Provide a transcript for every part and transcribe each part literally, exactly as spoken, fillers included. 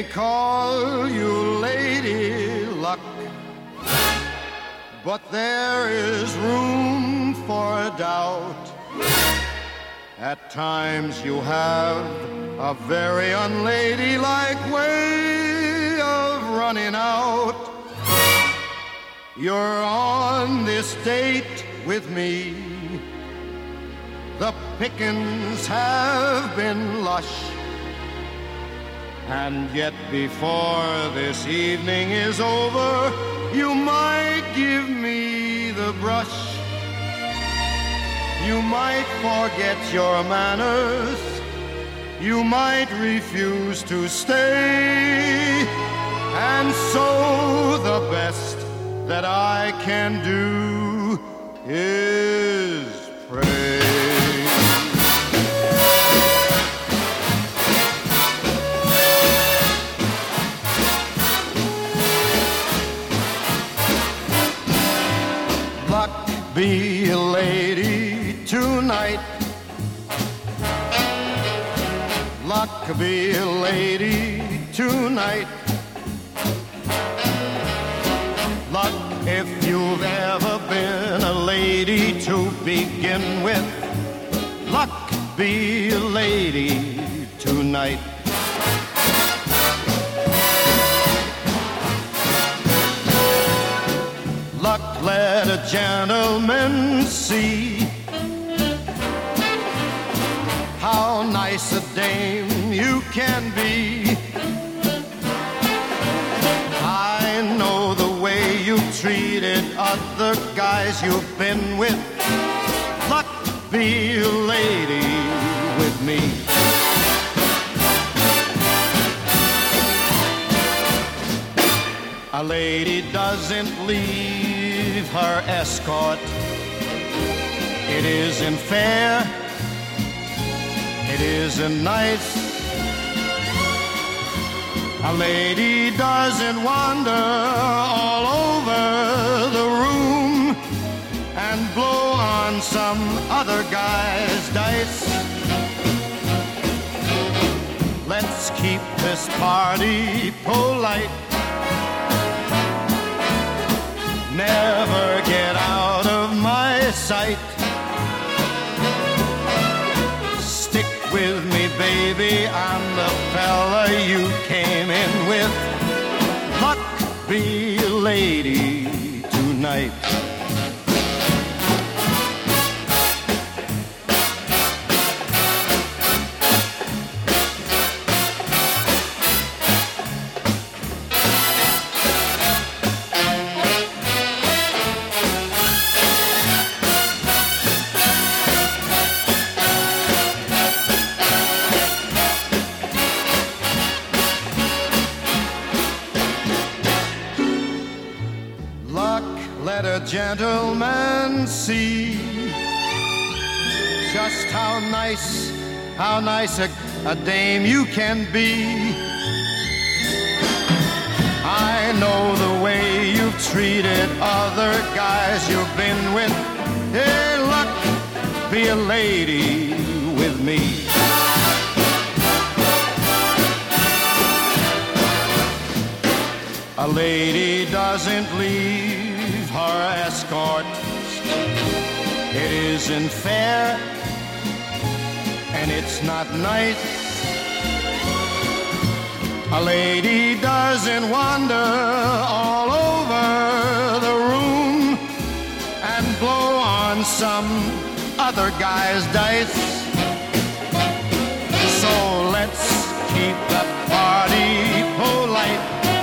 call you Lady Luck, but there is room for doubt. At times you have a very unladylike way of running out. You're on this date with me. The pickings have been lush, and yet before this evening is over, you might give me the brush. You might forget your manners. You might refuse to stay. And so the best that I can do is pray. Luck be a lady tonight. Luck be a lady tonight. Luck if you've ever been a lady to begin with. Luck be a lady tonight. Luck let a gentleman see how nice a dame you can be. I know the way you've treated other guys you've been with. Luck be a lady with me. A lady doesn't leave her escort. It isn't fair. It isn't nice. A lady doesn't wander all over the room and blow on some other guy's dice. Let's keep this party polite. Never get out of my sight. Stick with me, baby, I'm the fella you came in with. Luck be a lady tonight. Let a gentleman see just how nice, how nice a, a dame you can be. I know the way you've treated other guys you've been with. Hey, luck be a lady with me. A lady doesn't leave her escort. It isn't fair, and it's not nice. A lady doesn't wander all over the room and blow on some other guy's dice. So let's keep the party polite.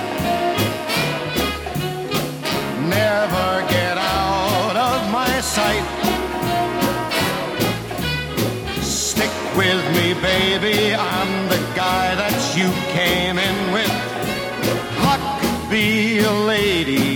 Never get out of my sight. Stick with me, baby, I'm the guy that you came in with. Luck be a lady